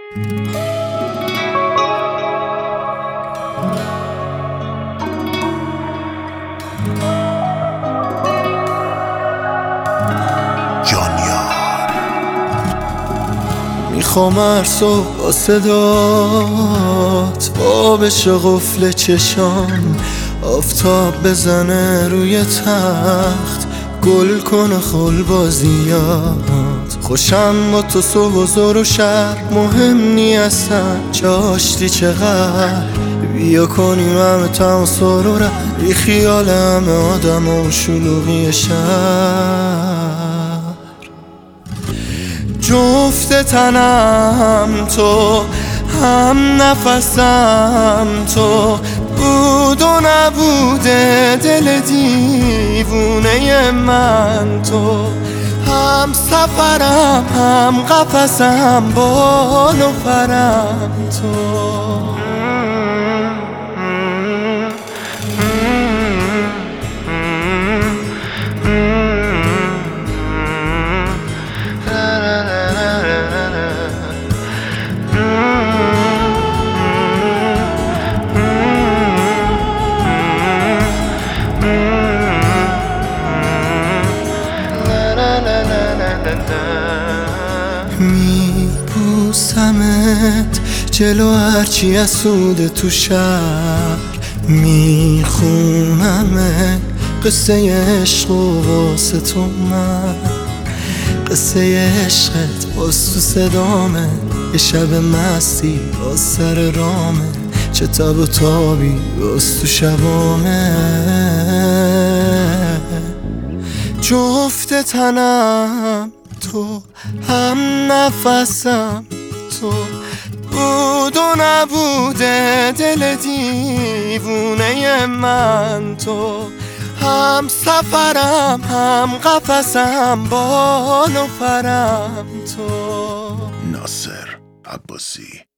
میخوام هر صبح با صدات بابش قفل چشام آفتاب بزنه روی تخت گل کنه خل بازیات خوشم با تو صبح و زور و شهر مهم نی اصلا چاشتی چقدر بیا کنیم همه تماس رو رد بی خیال همه آدم و شلوغی شهر جفت تنم تو هم نفسم تو بود و نبوده دل دیوونه من تو هم سفرم هم قفسم بال و فرم تو میبوسمت جلو هرچی از سود تو شهر میخونمت قصه عشق و واسه تو من قصه عشقت باز تو صدامه یه شب مستی باز سر رامه چه تب و تابی باز تو شبامه جفت تنم تو هم نفسم تو بود و نبوده دل دیوونه من تو هم سفرم هم قفسم بال و فرم تو ناصر عباسی